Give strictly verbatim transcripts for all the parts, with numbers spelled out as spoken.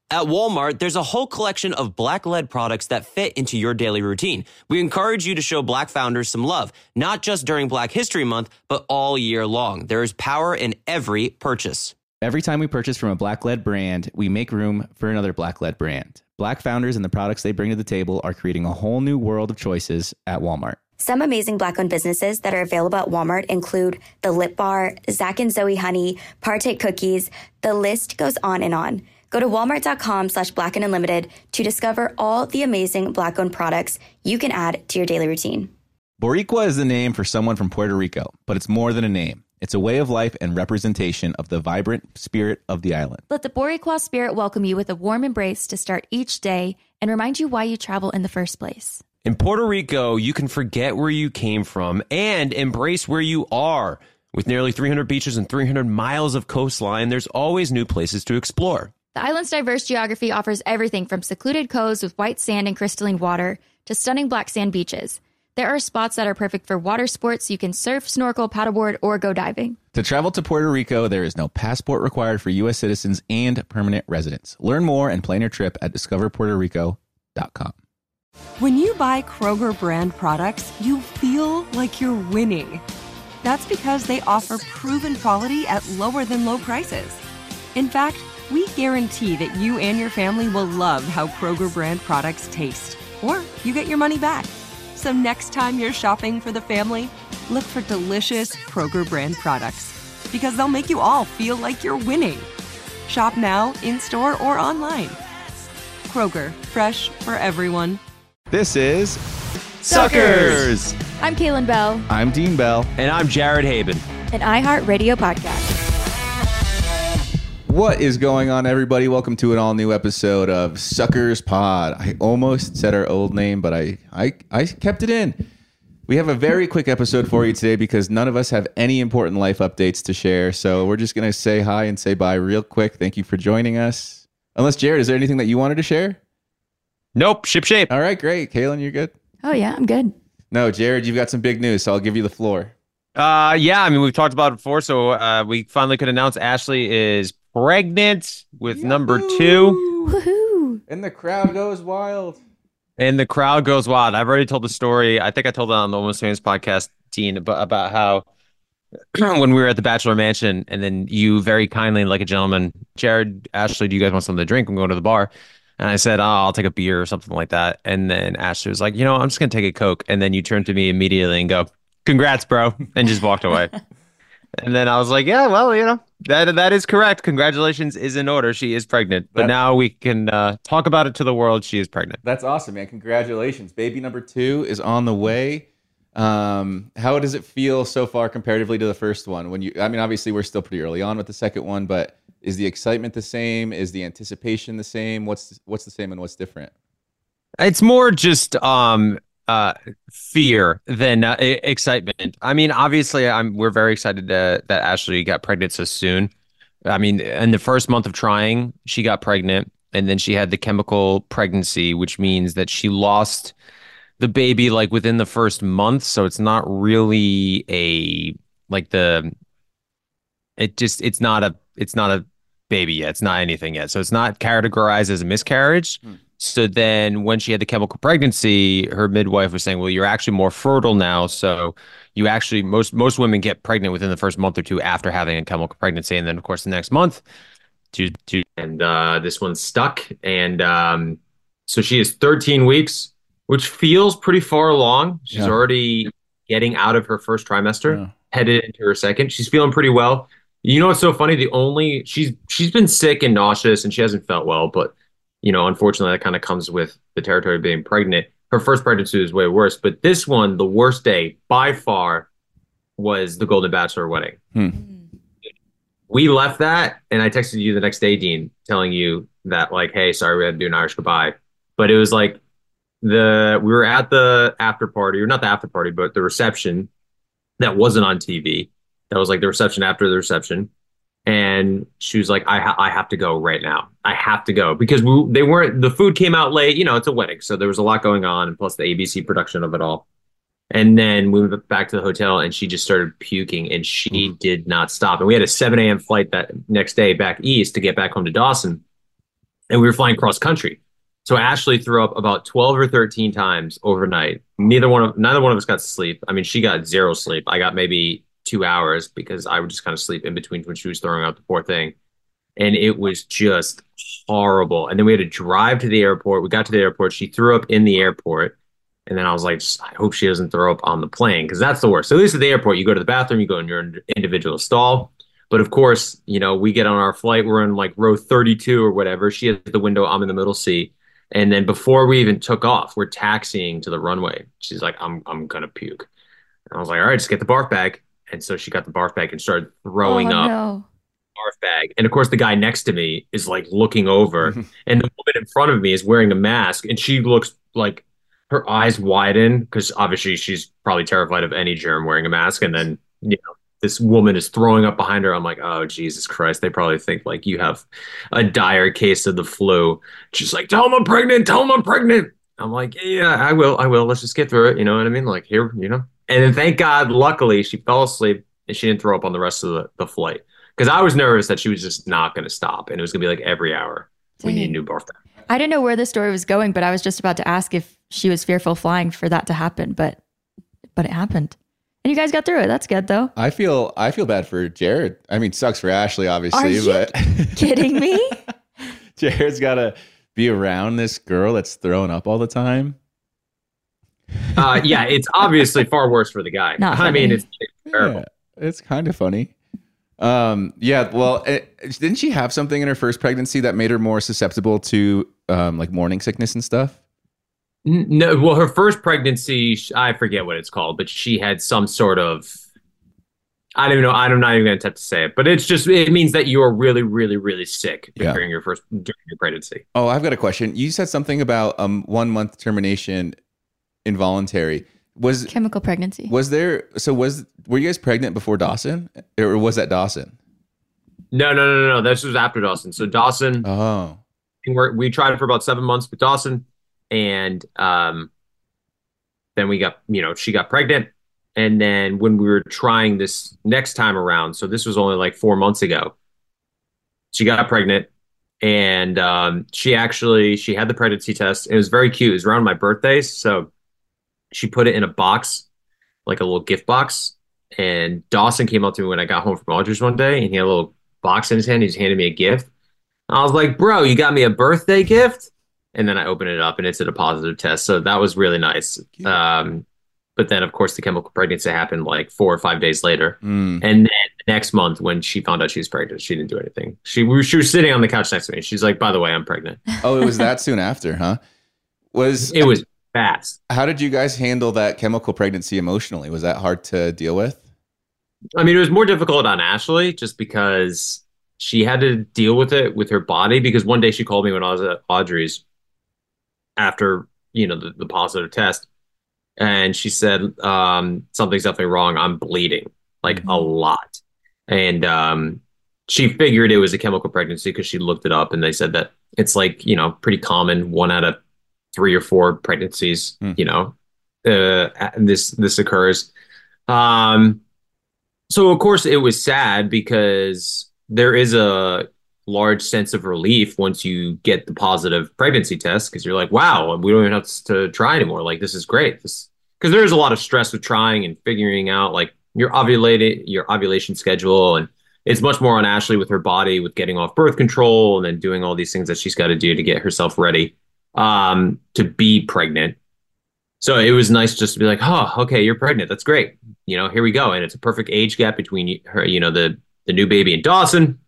At Walmart, there's a whole collection of Black-led products that fit into your daily routine. We encourage you to show Black founders some love, not just during Black History Month, but all year long. There is power in every purchase. Every time we purchase from a Black-led brand, we make room for another Black-led brand. Black founders and the products they bring to the table are creating a whole new world of choices at Walmart. Some amazing Black-owned businesses that are available at Walmart include The Lip Bar, Zach and Zoe Honey, Partake Cookies. The list goes on and on. Go to walmart.com slash black and unlimited to discover all the amazing Black-owned products you can add to your daily routine. Boricua is the name for someone from Puerto Rico, but it's more than a name. It's a way of life and representation of the vibrant spirit of the island. Let the Boricua spirit welcome you with a warm embrace to start each day and remind you why you travel in the first place. In Puerto Rico, you can forget where you came from and embrace where you are. With nearly three hundred beaches and three hundred miles of coastline, there's always new places to explore. The island's diverse geography offers everything from secluded coves with white sand and crystalline water to stunning black sand beaches. There are spots that are perfect for water sports. You can surf, snorkel, paddleboard, or go diving. To travel to Puerto Rico, there is no passport required for U S citizens and permanent residents. Learn more and plan your trip at discover puerto rico dot com. When you buy Kroger brand products, you feel like you're winning. That's because they offer proven quality at lower than low prices. In fact, we guarantee that you and your family will love how Kroger brand products taste, or you get your money back. So next time you're shopping for the family, look for delicious Kroger brand products, because they'll make you all feel like you're winning. Shop now, in-store, or online. Kroger, fresh for everyone. This is Suckers! I'm Kaylin Bell. I'm Dean Bell. And I'm Jared Haben. An iHeartRadio podcast. What is going on, everybody? Welcome to an all-new episode of Suckers Pod. I almost said our old name, but I, I, I kept it in. We have a very quick episode for you today because none of us have any important life updates to share. So we're just going to say hi and say bye real quick. Thank you for joining us. Unless, Jared, is there anything that you wanted to share? Nope, ship shape. All right, great. Kaylin, you're good? Oh, yeah, I'm good. No, Jared, you've got some big news, so I'll give you the floor. Uh, yeah, I mean, we've talked about it before, so uh, we finally could announce Ashley is pregnant with Yahoo! number two. Woohoo! And the crowd goes wild. And the crowd goes wild. I've already told the story. I think I told it on the Almost Famous podcast, Dean, about, about how when we were at the Bachelor Mansion, and then you very kindly, like a gentleman, Jared, Ashley, do you guys want something to drink? I'm going to the bar. And I said, oh, I'll take a beer or something like that. And then Ashley was like, you know, I'm just going to take a Coke. And then you turned to me immediately and go, congrats, bro, and just walked away. And then I was like, yeah, well, you know, that that is correct. Congratulations is in order. She is pregnant. But That- now we can uh, talk about it to the world. She is pregnant. That's awesome, man. Congratulations. Baby number two is on the way. Um, how does it feel so far comparatively to the first one? When you, I mean, obviously we're still pretty early on with the second one, but is the excitement the same? Is the anticipation the same? What's what's the same and what's different? It's more just um uh fear than uh, e- excitement. I mean, obviously, I'm we're very excited that that Ashley got pregnant so soon. I mean, in the first month of trying, she got pregnant, and then she had the chemical pregnancy, which means that she lost the baby like within the first month. So it's not really a like the it just it's not a it's not a baby yet. It's not anything yet. So it's not categorized as a miscarriage. Hmm. So then when she had the chemical pregnancy, her midwife was saying, well, you're actually more fertile now. So you actually, most most women get pregnant within the first month or two after having a chemical pregnancy. And then, of course, the next month, to, to, and uh, this one's stuck. And um, so she is thirteen weeks, which feels pretty far along. She's yeah. already getting out of her first trimester, yeah. headed into her second. She's feeling pretty well. You know what's so funny? The only, she's she's been sick and nauseous and she hasn't felt well, but you know, unfortunately, that kind of comes with the territory of being pregnant. Her first pregnancy was way worse, but this one, the worst day by far, was the Golden Bachelor wedding. Hmm. We left that, and I texted you the next day, Dean, telling you that, like, hey, sorry, we had to do an Irish goodbye. But it was like the we were at the after party, or not the after party, but the reception that wasn't on T V. That was like the reception after the reception. And she was like, I, ha- I have to go right now. I have to go because we, they weren't, the food came out late. You know, it's a wedding. So there was a lot going on, and plus the A B C production of it all. And then we went back to the hotel and she just started puking and she mm-hmm. did not stop. And we had a seven a.m. flight that next day back east to get back home to Dawson. and we were flying cross country. So Ashley threw up about twelve or thirteen times overnight. Neither one of neither one of us got to sleep. I mean, she got zero sleep. I got maybe two hours because I would just kind of sleep in between when she was throwing up, the poor thing. And it was just horrible. And then we had to drive to the airport. We got to the airport. She threw up in the airport. And then I was like, I hope she doesn't throw up on the plane, because that's the worst. So at least at the airport, you go to the bathroom, you go in your individual stall. But of course, you know, we get on our flight, we're in like row thirty-two or whatever. She has the window, I'm in the middle seat. And then before we even took off, we're taxiing to the runway. She's like, I'm I'm gonna puke. And I was like, all right, just get the barf bag. And so she got the barf bag and started throwing oh, up no. barf bag. And of course, the guy next to me is like looking over, and the woman in front of me is wearing a mask, and she looks like her eyes widen because obviously she's probably terrified of any germ wearing a mask. And then, you know, this woman is throwing up behind her. I'm like, oh, Jesus Christ. They probably think like you have a dire case of the flu. She's like, tell them I'm pregnant. Tell them I'm pregnant. I'm like, yeah, I will. I will. Let's just get through it. You know what I mean? Like here, you know, and then thank God, luckily she fell asleep and she didn't throw up on the rest of the, the flight. Because I was nervous that she was just not going to stop. And it was going to be like every hour we need a new birth bag. I didn't know where the story was going, but I was just about to ask if she was fearful flying for that to happen, but but it happened. And you guys got through it. That's good though. I feel I feel bad for Jared. I mean, sucks for Ashley, obviously, Are you but kidding me? Jared's got to be around this girl that's throwing up all the time. Uh, yeah, it's obviously far worse for the guy. Not I mean, funny. it's, it's terrible. Yeah, it's kind of funny. Um, yeah, well, it, didn't she have something in her first pregnancy that made her more susceptible to um, like morning sickness and stuff? No, well, her first pregnancy, I forget what it's called, but she had some sort of, I don't even know. I'm not even going to attempt to say it, but it's just, it means that you are really, really, really sick Yeah. during your first, during your pregnancy. Oh, I've got a question. You said something about um one month termination involuntary. Was Chemical pregnancy. was there? So was were you guys pregnant before Dawson, or was that Dawson? No, no, no, no, no. This was after Dawson. So Dawson, Oh, we were- we tried it for about seven months with Dawson, and um, then we got, you know, she got pregnant. And then when we were trying this next time around, so this was only like four months ago, she got pregnant, and um, she actually, she had the pregnancy test. It was very cute. It was around my birthday. So she put it in a box, like a little gift box. And Dawson came up to me when I got home from Audrey's one day, and he had a little box in his hand. He just handed me a gift. I was like, bro, you got me a birthday gift? And then I opened it up and it's a positive test. So that was really nice. Um, but then, of course, the chemical pregnancy happened like four or five days later. Mm. And then the next month, when she found out she was pregnant, she didn't do anything. She, we, she was sitting on the couch next to me. She's like, by the way, I'm pregnant. Oh, it was that soon after, huh? Was It was fast. How did you guys handle that chemical pregnancy emotionally? Was that hard to deal with? I mean, it was more difficult on Ashley just because she had to deal with it with her body. Because one day she called me when I was at Audrey's after, you know, the, the positive test. And she said, um, something's definitely wrong. I'm bleeding like Mm-hmm. a lot. And um, she figured it was a chemical pregnancy because she looked it up, and they said that it's like, you know, pretty common. One out of three or four pregnancies, Mm. you know, uh, this, this occurs. Um, so of course it was sad because there is a large sense of relief once you get the positive pregnancy test, because you're like, wow, we don't even have to try anymore. Like, this is great. This, because there is a lot of stress with trying and figuring out like your ovulated, your ovulation schedule. And it's much more on Ashley with her body, with getting off birth control and then doing all these things that she's got to do to get herself ready um, to be pregnant. So it was nice just to be like, oh, okay, you're pregnant. That's great. You know, here we go. And it's a perfect age gap between her, you know, the, the new baby and Dawson.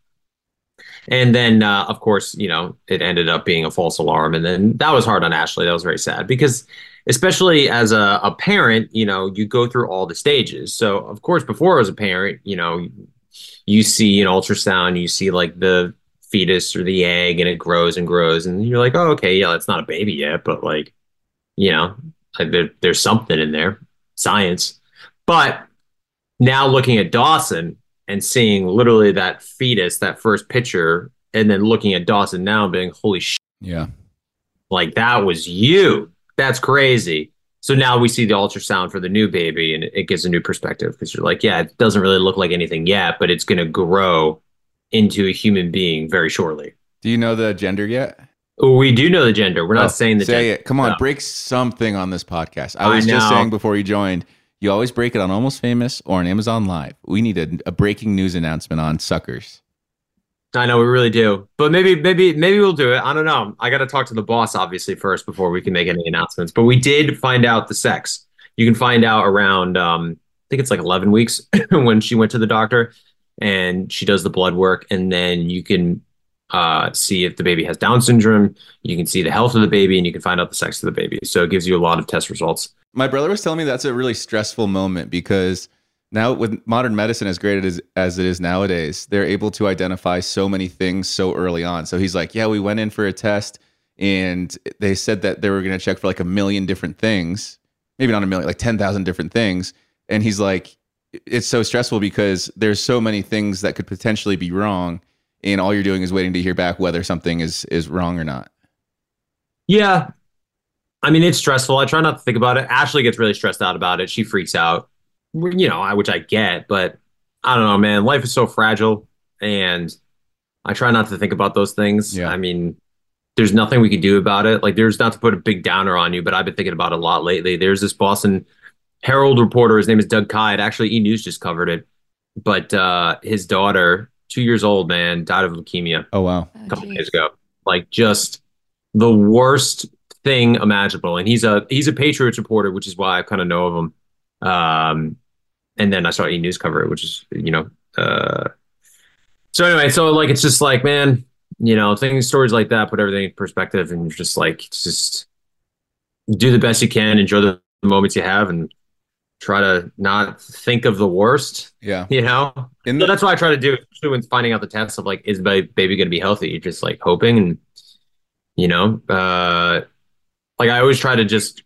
And then, uh, of course, you know, it ended up being a false alarm. And then that was hard on Ashley. That was very sad because especially as a, a parent, you know, you go through all the stages. So, of course, before as a parent, you know, you see an ultrasound, you see like the fetus or the egg, and it grows and grows. And you're like, oh, okay, yeah, it's not a baby yet. But like, you know, there, there's something in there, science. But now looking at Dawson and seeing literally that fetus, that first picture, and then looking at Dawson now and being, holy shit, Yeah. like that was you. That's crazy. So now we see the ultrasound for the new baby, and it, it gives a new perspective because you're like, yeah, it doesn't really look like anything yet, but it's going to grow into a human being very shortly. Do you know the gender yet? We do know the gender. We're not Oh, saying the say gender. it. Come on, No. break something on this podcast. I I was just know. saying before you joined, you always break it on Almost Famous or on Amazon Live. We need a, a breaking news announcement on Suckers. I know we really do, but maybe, maybe, maybe we'll do it. I don't know. I got to talk to the boss obviously first before we can make any announcements. But we did find out the sex. You can find out around, um, I think it's like eleven weeks when she went to the doctor, and she does the blood work, and then you can uh, see if the baby has Down syndrome. You can see the health of the baby, and you can find out the sex of the baby. So it gives you a lot of test results. My brother was telling me that's a really stressful moment because now with modern medicine as great as, as it is nowadays, they're able to identify so many things so early on. So he's like, yeah, we went in for a test and they said that they were going to check for like a million different things, maybe not a million, like ten thousand different things. And he's like, it's so stressful because there's so many things that could potentially be wrong. And all you're doing is waiting to hear back whether something is, is wrong or not. Yeah. I mean, it's stressful. I try not to think about it. Ashley gets really stressed out about it. She freaks out, you know, I- which I get, but I don't know, man. Life is so fragile, and I try not to think about those things. Yeah. I mean, there's nothing we can do about it. Like, there's not to put a big downer on you, but I've been thinking about it a lot lately. There's this Boston Herald reporter. His name is Doug Kyed. Actually, E! News just covered it. But uh, his daughter, two years old, man, died of leukemia Oh, wow. a couple of days ago. Like, just the worst thing imaginable. And he's a he's a Patriots reporter, which is why I kind of know of him. Um, and then I saw E! News cover it, which is, you know. Uh, so anyway, so like it's just like, man, you know, things, stories like that put everything in perspective, and you're just like, just do the best you can, enjoy the moments you have, and try to not think of the worst. Yeah. You know, In so the, that's what I try to do, especially when finding out the test of like, is my baby going to be healthy? You're just like hoping, and you know, uh, like I always try to just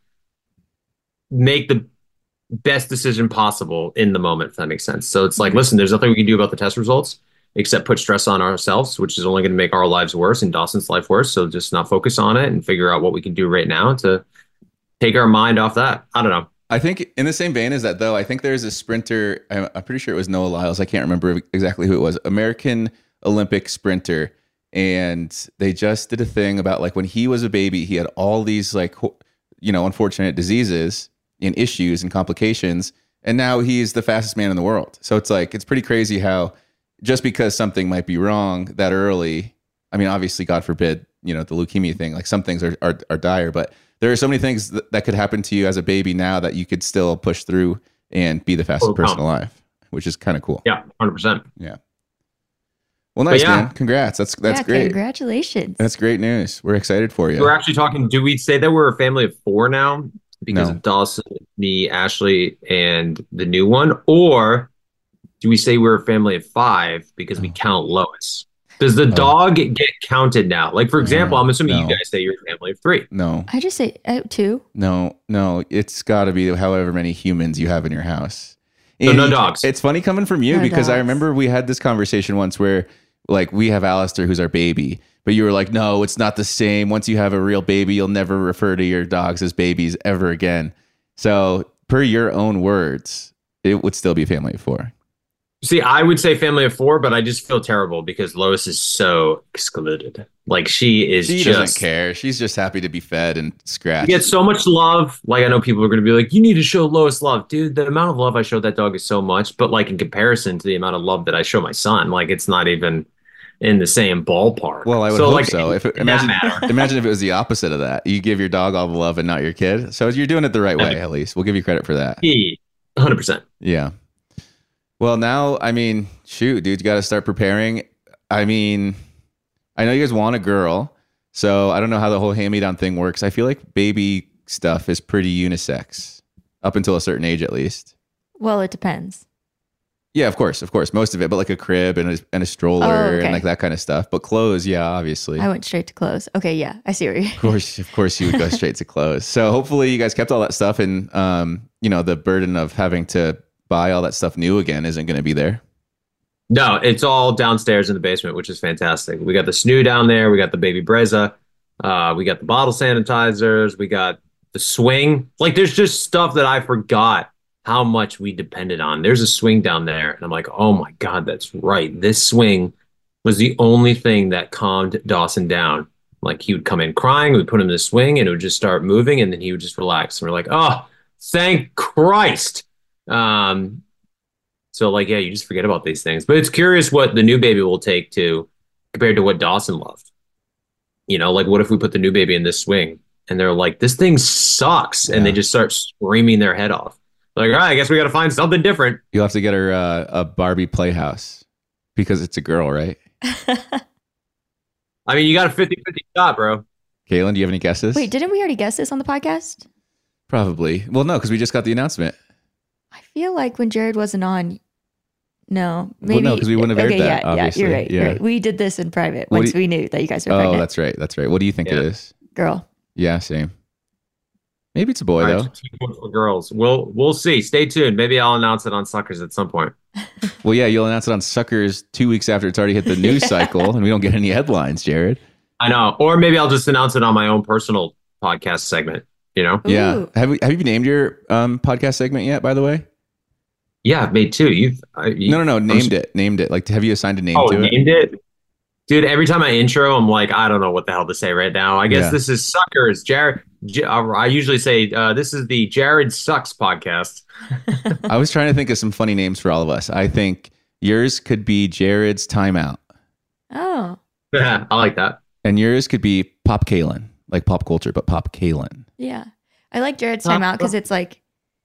make the best decision possible in the moment, if that makes sense. So it's like, listen, there's nothing we can do about the test results except put stress on ourselves, which is only going to make our lives worse and Dawson's life worse. So just not focus on it and figure out what we can do right now to take our mind off that. I don't know. I think in the same vein as that, though, I think there's a sprinter. I'm, I'm pretty sure it was Noah Lyles. I can't remember exactly who it was. American Olympic sprinter. And they just did a thing about like when he was a baby, he had all these like, ho- you know, unfortunate diseases and issues and complications. And now he's the fastest man in the world. So it's like, it's pretty crazy how just because something might be wrong that early, I mean, obviously, God forbid, you know, the leukemia thing, like some things are, are, are dire, but there are so many things that, that could happen to you as a baby now that you could still push through and be the fastest Oh, person wow. alive, which is kind of cool. Yeah, one hundred percent. Yeah. Well, nice, yeah. man. Congrats. That's that's yeah, great. Congratulations. That's great news. We're excited for you. We're actually talking, do we say that we're a family of four now because No. of Dawson, me, Ashley, and the new one? Or do we say we're a family of five because we count Lois? Does the dog get counted now? Like, for example, I'm assuming you No. guys say you're a family of three. No, I just say uh, two. no, no. It's got to be however many humans you have in your house. So And no you- dogs. It's funny coming from you No because I dogs. remember we had this conversation once where like we have Alistair who's our baby, but you were like, no, it's not the same. Once you have a real baby, you'll never refer to your dogs as babies ever again. So per your own words, it would still be a family of four. See, I would say family of four, but I just feel terrible because Lois is so excluded. Like, she is She just doesn't care. She's just happy to be fed and scratched. She gets so much love. Like, I know people are going to be like, you need to show Lois love. Dude, the amount of love I show that dog is so much. But, like, in comparison to the amount of love that I show my son, like, it's not even in the same ballpark. Well, I would so, hope like, so. If it, in that imagine, matter. imagine if it was the opposite of that. You give your dog all the love and not your kid. So you're doing it the right way, at least. We'll give you credit for that. He, one hundred percent. Yeah. Well, now, I mean, shoot, dude, you got to start preparing. I mean, I know you guys want a girl, so I don't know how the whole hand-me-down thing works. I feel like baby stuff is pretty unisex up until a certain age, at least. Well, it depends. Yeah, of course, of course, most of it, but like a crib and a, and a stroller Oh, okay. and like that kind of stuff. But clothes, yeah, obviously. I went straight to clothes. Okay, yeah, I see where you. Of course, of course, you would go straight to clothes. So hopefully, you guys kept all that stuff, and um, you know, the burden of having to buy all that stuff new again isn't going to be there. No, it's all downstairs in the basement, which is fantastic. We got the S N U down there. We got the baby Brezza. Uh, we got the bottle sanitizers. We got the swing. Like, there's just stuff that I forgot how much we depended on. There's a swing down there. And I'm like, oh my God, that's right. This swing was the only thing that calmed Dawson down Like he would come in crying, we'd put him in the swing and it would just start moving and then he would just relax. And we're like, oh, thank Christ. Um, so like, yeah, you just forget about these things. But it's curious what the new baby will take to compared to what Dawson loved. You know, like what if we put the new baby in this swing and they're like, this thing sucks. Yeah. And they just start screaming their head off. Like, all right, I guess we got to find something different. You'll have to get her uh, a Barbie playhouse because it's a girl, right? I mean, you got a fifty-fifty shot, bro. Kaylin, do you have any guesses? Wait, didn't we already guess this on the podcast? Probably. Well, no, because we just got the announcement. I feel like when Jared wasn't on, no, maybe. Well, no, because we wouldn't have aired okay, that, yeah, obviously. Yeah, you're right, Yeah. you're right. We did this in private What once do you- we knew that you guys were Oh, pregnant. that's right. That's right. What do you think Yeah. it is? Girl. Yeah, same. Maybe it's a boy, All right, though. so two points for girls. We'll we'll see. Stay tuned. Maybe I'll announce it on Suckers at some point. Well, yeah, you'll announce it on Suckers two weeks after it's already hit the news cycle, and we don't get any headlines, Jared. I know. Or maybe I'll just announce it on my own personal podcast segment. You know? Yeah. Ooh. Have we, have you named your um, podcast segment yet, by the way? Yeah, I've made two. You've I, you, No, no, no. Named it. Named it. Like, have you assigned a name Oh, to it? named it? Dude, every time I intro, I'm like, I don't know what the hell to say right now. I guess Yeah. this is Suckers. Jared. J- I usually say uh, this is the Jared Sucks podcast. I was trying to think of some funny names for all of us. I think yours could be Jared's Timeout, Oh, I like that. and yours could be Pop Kalen, like pop culture, but Pop Kalen. yeah. I like Jared's Uh, time out because it's like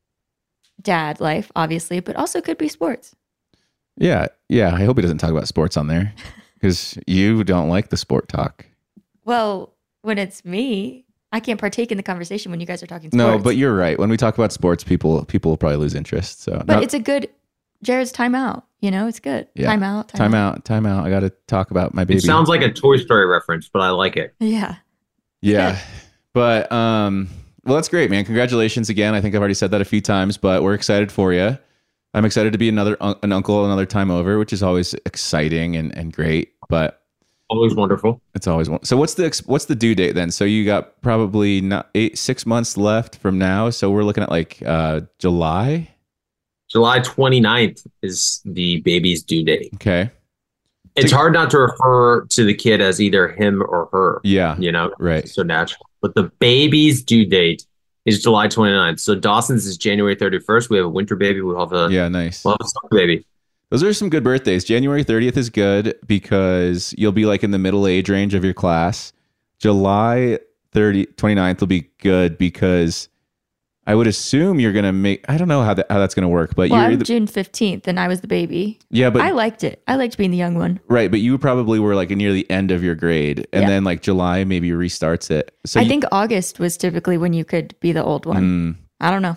dad life, obviously, but also could be sports. Yeah, yeah. I hope he doesn't talk about sports on there because you don't like the sport talk. Well, when it's me, I can't partake in the conversation when you guys are talking sports. No, but you're right. When we talk about sports, people people will probably lose interest. So, But no, it's a good Jared's timeout. You know, it's good. Yeah. Time out. time out, time out. I got to talk about my baby. It sounds like a Toy Story reference, but I like it. Yeah. Yeah. But um well, that's great, man. Congratulations again. I think I've already said that a few times, but we're excited for you. I'm excited to be another un- an uncle another time over, which is always exciting and, and great, but Always wonderful. it's always one. So what's the ex- what's the due date then? So you got probably not eight six months left from now, so we're looking at like uh July. July twenty-ninth is the baby's due date. Okay. It's hard not to refer to the kid as either him or her. Yeah. You know, Right. It's so natural. But the baby's due date is July twenty-ninth. So Dawson's is January thirty-first. We have a winter baby. We'll have a, Yeah, nice. we'll have a summer baby. Those are some good birthdays. January thirtieth is good because you'll be like in the middle age range of your class. July thirtieth, twenty-ninth will be good because I would assume you're going to make, I don't know how, that, how that's going to work, but Well, you're I'm either, June fifteenth and I was the baby. yeah, but I liked it. I liked being the young one. right. But you probably were like near the end of your grade and Yeah. then like July maybe restarts it. So I you- think August was typically when you could be the old one. Mm, I don't know.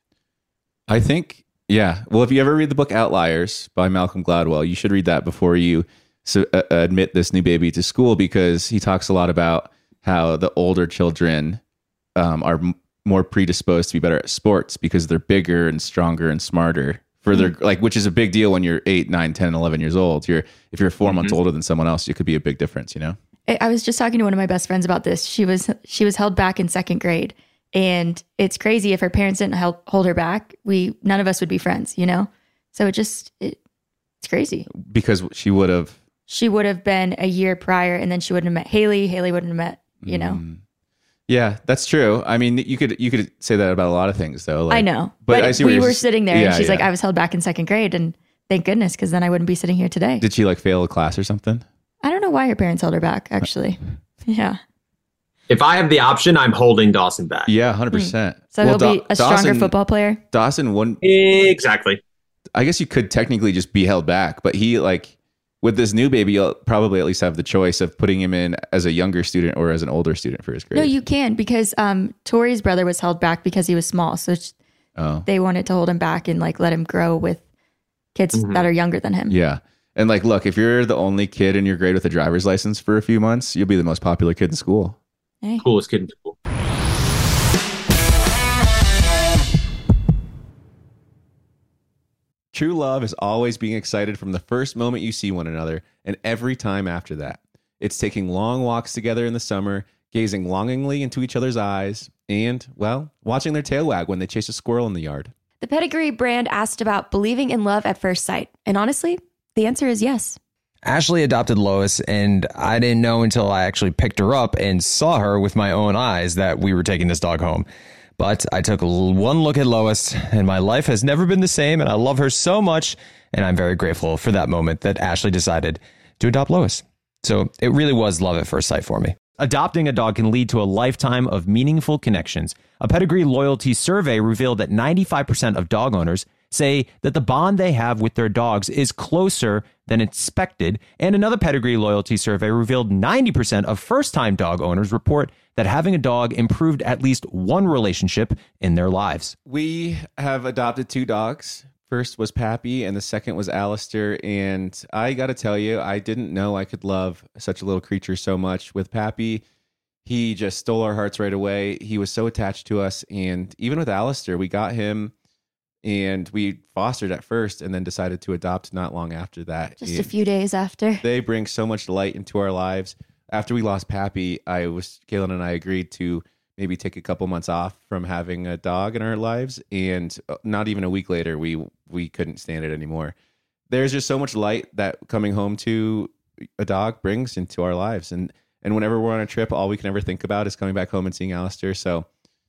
I think, yeah. Well, if you ever read the book Outliers by Malcolm Gladwell, you should read that before you so, uh, admit this new baby to school because he talks a lot about how the older children um, are m- more predisposed to be better at sports because they're bigger and stronger and smarter for their like, which is a big deal when you're eight, nine, ten, eleven years old. You're if you're 4 months older than someone else, it could be a big difference, you know? I I was just talking to one of my best friends about this. She was she was held back in second grade, and it's crazy if her parents didn't help hold her back. We none of us would be friends, you know. So it just it, it's crazy. Because she would have. She would have been a year prior, and then she wouldn't have met Haley. Haley wouldn't have met, you know. Mm. Yeah, that's true. I mean, you could you could say that about a lot of things, though. Like, I know, but but, I see what we you're were s- sitting there, Yeah, and she's like, yeah. "I was held back in second grade," and thank goodness, because then I wouldn't be sitting here today. Did she like fail a class or something? I don't know why her parents held her back. Actually, yeah. If I have the option, I'm holding Dawson back. Yeah, one hundred percent. So he'll be a stronger football player. Dawson wouldn't. Exactly. I guess you could technically just be held back, but he like with this new baby, you'll probably at least have the choice of putting him in as a younger student or as an older student for his grade. No, you can because um, Tori's brother was held back because he was small, so sh- Oh, they wanted to hold him back and like let him grow with kids Mhm. that are younger than him. yeah. And like, look, if you're the only kid in your grade with a driver's license for a few months, you'll be the most popular kid in school. Hey. Coolest kid in school. True love is always being excited from the first moment you see one another and every time after that. It's taking long walks together in the summer, gazing longingly into each other's eyes, and, well, watching their tail wag when they chase a squirrel in the yard. The Pedigree brand asked about believing in love at first sight. And honestly, the answer is yes. Ashley adopted Lois, and I didn't know until I actually picked her up and saw her with my own eyes that we were taking this dog home. But I took one look at Lois, and my life has never been the same, and I love her so much, and I'm very grateful for that moment that Ashley decided to adopt Lois. So it really was love at first sight for me. Adopting a dog can lead to a lifetime of meaningful connections. A Pedigree loyalty survey revealed that ninety-five percent of dog owners say that the bond they have with their dogs is closer than expected. And another Pedigree loyalty survey revealed ninety percent of first-time dog owners report that having a dog improved at least one relationship in their lives. We have adopted two dogs. First was Pappy, and the second was Alistair. And I got to tell you, I didn't know I could love such a little creature so much. With Pappy, he just stole our hearts right away. He was so attached to us. And even with Alistair, we got him and we fostered at first and then decided to adopt not long after that. Just and a few days after. They bring so much light into our lives. After we lost Pappy, I was Kaylin and I agreed to maybe take a couple months off from having a dog in our lives. And not even a week later, we we couldn't stand it anymore. There's just so much light that coming home to a dog brings into our lives. And and whenever we're on a trip, all we can ever think about is coming back home and seeing Alistair. So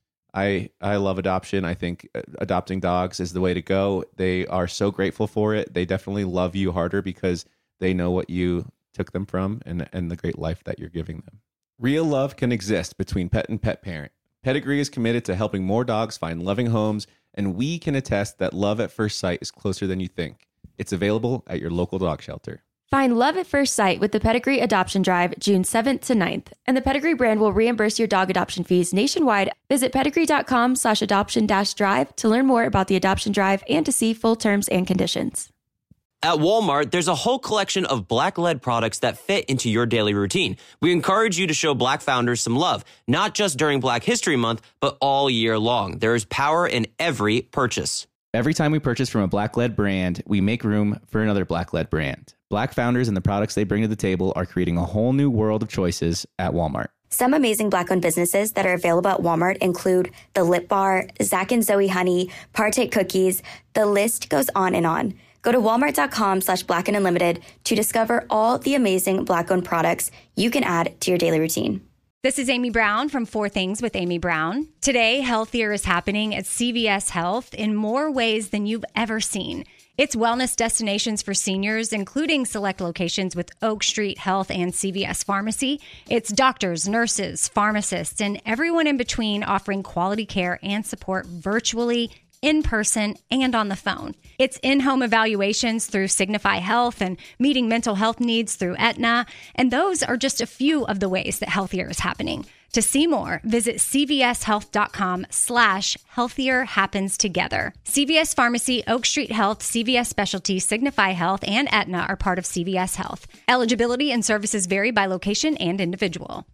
I I love adoption. I think adopting dogs is the way to go. They are so grateful for it. They definitely love you harder because they know what you took them from and, and the great life that you're giving them. Real love can exist between pet and pet parent. Pedigree is committed to helping more dogs find loving homes, and we can attest that love at first sight is closer than you think. It's available at your local dog shelter. Find love at first sight with the Pedigree Adoption Drive June seventh to ninth, and the Pedigree brand will reimburse your dog adoption fees nationwide. Visit pedigree.com slash adoption dash drive to learn more about the adoption drive and to see full terms and conditions. At Walmart, there's a whole collection of Black led products that fit into your daily routine. We encourage you to show Black founders some love, not just during Black History Month, but all year long. There is power in every purchase. Every time we purchase from a Black-led brand, we make room for another Black-led brand. Black founders and the products they bring to the table are creating a whole new world of choices at Walmart. Some amazing Black-owned businesses that are available at Walmart include The Lip Bar, Zach and Zoe Honey, Partake Cookies. The list goes on and on. Go to walmart.com slash black and unlimited to discover all the amazing Black-owned products you can add to your daily routine. This is Amy Brown from Four Things with Amy Brown. Today, healthier is happening at C V S Health in more ways than you've ever seen. It's wellness destinations for seniors, including select locations with Oak Street Health and C V S Pharmacy. It's doctors, nurses, pharmacists, and everyone in between offering quality care and support virtually, in person, and on the phone. It's in-home evaluations through Signify Health and meeting mental health needs through Aetna. And those are just a few of the ways that healthier is happening. To see more, visit cvshealth.com slash healthier happens together. C V S Pharmacy, Oak Street Health, C V S Specialty, Signify Health, and Aetna are part of C V S Health. Eligibility and services vary by location and individual.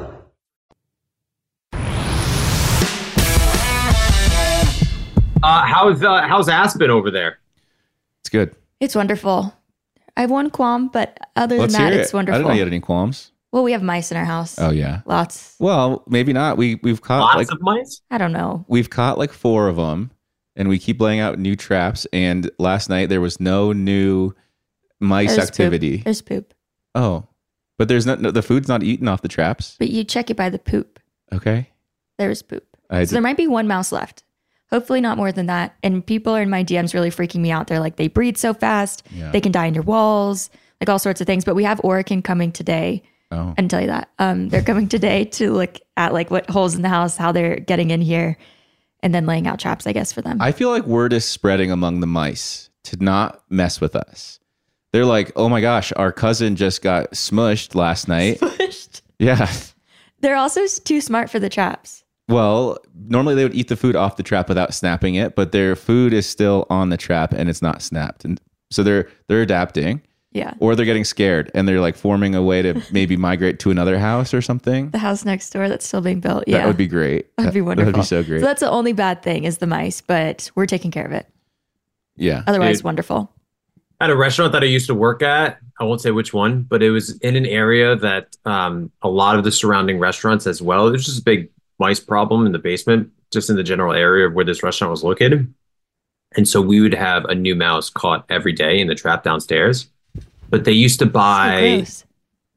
Uh, how's uh, how's Aspen over there? It's good. It's wonderful. I have one qualm, but other Let's than that, hear it's it. wonderful. I didn't know you had any qualms. Well, we have mice in our house. Oh yeah. Lots. Well, maybe not. We we've caught Lots like of mice? I don't know. we've caught like four of them, and we keep laying out new traps. And last night there was no new mice There's activity. Poop. There's poop. Oh, but there's not no, the food's not eaten off the traps. But you check it by the poop. Okay. There's poop. I So there might be one mouse left. Hopefully not more than that. And people are in my D Ms really freaking me out. They're like, they breed so fast. Yeah. They can die in your walls, like all sorts of things. But we have Orican coming today. Oh. I can tell you that. Um, they're coming today to look at like what holes in the house, how they're getting in here, and then laying out traps, I guess, for them. I feel like word is spreading among the mice to not mess with us. They're like, oh my gosh, our cousin just got smushed last night. Pushed. Yeah. They're also s- too smart for the traps. Well, normally they would eat the food off the trap without snapping it, but their food is still on the trap and it's not snapped. And so they're they're adapting. Yeah. Or they're getting scared and they're like forming a way to maybe migrate to another house or something. The house next door that's still being built. Yeah. That would be great. That'd be wonderful. That would be so great. So that's the only bad thing is the mice, but we're taking care of it. Yeah. Otherwise, Dude. wonderful. At a restaurant that I used to work at, I won't say which one, but it was in an area that um, a lot of the surrounding restaurants as well. There's just a big mice problem in the basement, just in the general area where this restaurant was located. And so we would have a new mouse caught every day in the trap downstairs. but they used to So buy gross.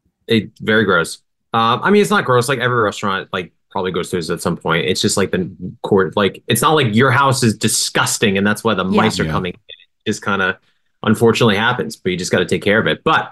it very gross. Um, I mean, it's not gross. Like every restaurant, like probably goes through this at some point. It's just like the court. Like it's not like your house is disgusting and that's why the Yeah. mice are Yeah. coming. It just kind of unfortunately happens, but you just got to take care of it. But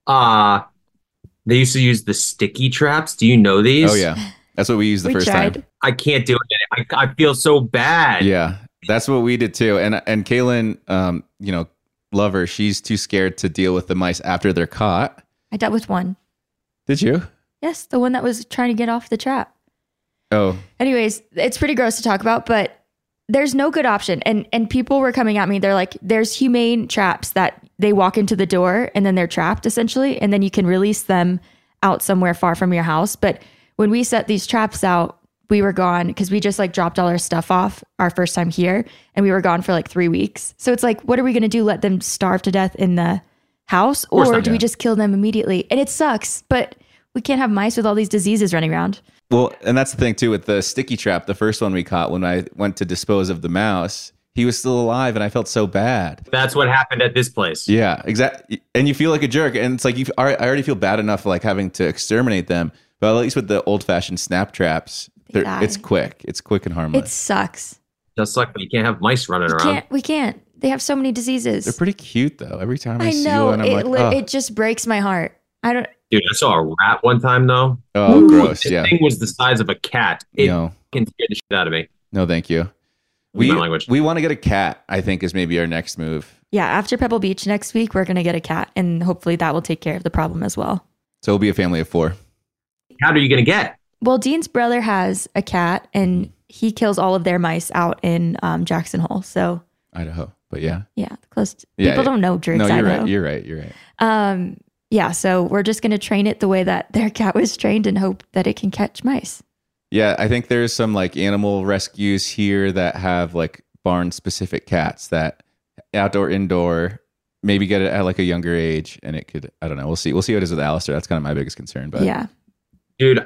uh they used to use the sticky traps. Do you know these? Oh yeah, that's what we used the We first tried. time. I can't do it. I, I feel so bad. Yeah, that's what we did too. And and Kaylin, um, you know, love her. She's too scared to deal with the mice after they're caught. I dealt with one. Did you? Yes, the one that was trying to get off the trap. Oh, Anyways, it's pretty gross to talk about, but there's no good option. And and people were coming at me. They're like, there's humane traps that they walk into the door and then they're trapped essentially, and then you can release them out somewhere far from your house. But when we set these traps out, we were gone because we just like dropped all our stuff off our first time here, and we were gone for like three weeks. So it's like, what are we going to do? Let them starve to death in the house, course or not. do we just kill them immediately? And it sucks, but we can't have mice with all these diseases running around. well, and that's the thing too with the sticky trap. The first one we caught when I went to dispose of the mouse, he was still alive, and I felt so bad. That's what happened at this place. Yeah, exactly. And you feel like a jerk, and it's like you. I already feel bad enough for like having to exterminate them, but at least with the old-fashioned snap traps, they're- die. it's quick. It's quick and It harmless. sucks. Just like you can't have mice running We around. can't. We can't. They have so many diseases. They're pretty cute though. Every time I, I see know. one, I'm It, like, li- oh, it just breaks my heart. I don't. Dude, I saw a rat one time though. oh gross. This Yeah. thing was the size of a cat. It No, can scare the shit out of me. no, thank you. We My language. we want to get a cat. I think is maybe our next move. Yeah. After Pebble Beach next week, we're gonna get a cat, and hopefully that will take care of the problem as well. So we'll be a family of four. How are you gonna get? Well, Dean's brother has a cat, and he kills all of their mice out in um, Jackson Hole. So Idaho, but yeah, yeah, close. To, Yeah, people yeah. don't know Driggs, no, you're Idaho. right. You're right. You're right. Um, yeah. So we're just gonna train it the way that their cat was trained, and hope that it can catch mice. Yeah, I think there's some like animal rescues here that have like barn specific cats that outdoor, indoor, maybe get it at like a younger age, and it could. I don't know. We'll see. We'll see what it is with Alistair. That's kind of my biggest concern. But Yeah. Dude,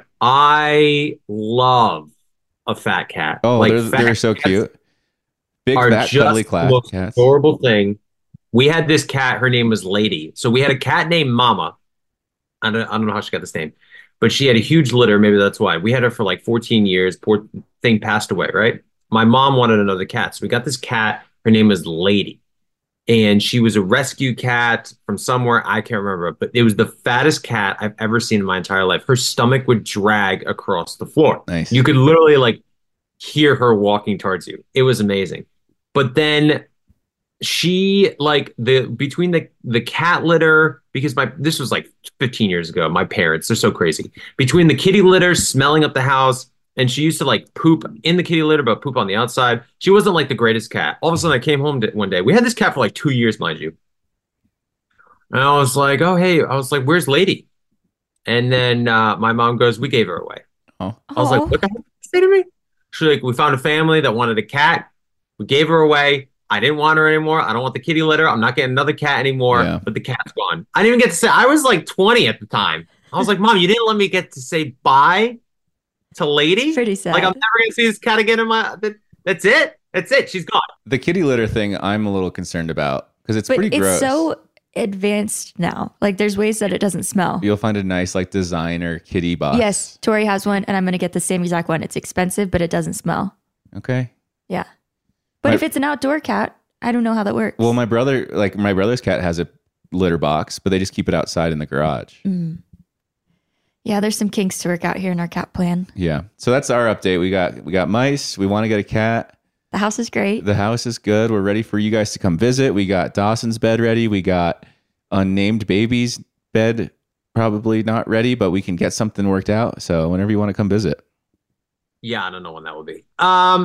I love a fat cat. oh, Like, they're fat they're so cats cute. Big Are fat just cuddly the class most cats. adorable thing. We had this cat. Her name was Lady. So we had a cat named Mama. I don't, I don't know how she got this name, but she had a huge litter. Maybe that's why. We had her for like fourteen years. Poor thing passed away, right? My mom wanted another cat. So we got this cat. Her name was Lady. And she was a rescue cat from somewhere. I can't remember, but it was the fattest cat I've ever seen in my entire life. Her stomach would drag across the floor. Nice. You could literally like hear her walking towards you. It was amazing. But then she like the between the the cat litter, because my this was like fifteen years ago. My parents, they're so crazy. Between the kitty litter smelling up the house, and she used to like poop in the kitty litter, but poop on the outside. She wasn't like the greatest cat. All of a sudden, I came home to, one day. We had this cat for like two years, mind you. And I was like, oh, hey, I was like, where's Lady? And then uh, my mom goes, we gave her away. Oh, I was Aw. like, what the hell did you say to me? She's like, we found a family that wanted a cat. We gave her away. I didn't want her anymore. I don't want the kitty litter. I'm not getting another cat anymore. Yeah. But the cat's gone. I didn't even get to say, I was like twenty at the time. I was like, Mom, you didn't let me get to say bye to Lady? Pretty sad. Like, I'm never going to see this cat again in my. That, that's it. That's it. She's gone. the kitty litter thing, I'm a little concerned about because it's but pretty it's gross. so advanced now. Like there's ways that it doesn't smell. You'll find a nice like designer kitty box. Yes, Tori has one, and I'm gonna get the same exact one. It's expensive, but it doesn't smell. Okay. Yeah. But My- if it's an outdoor cat, I don't know how that works. Well, my brother, like my brother's cat has a litter box, but they just keep it outside in the garage. Mm. Yeah, there's some kinks to work out here in our cat plan. Yeah. So that's our update. We got we got mice. We want to get a cat. The house is great. The house is good. We're ready for you guys to come visit. We got Dawson's bed ready. We got unnamed baby's bed probably not ready, but we can get something worked out. So whenever you want to come visit. Yeah, I don't know when that will be. Um,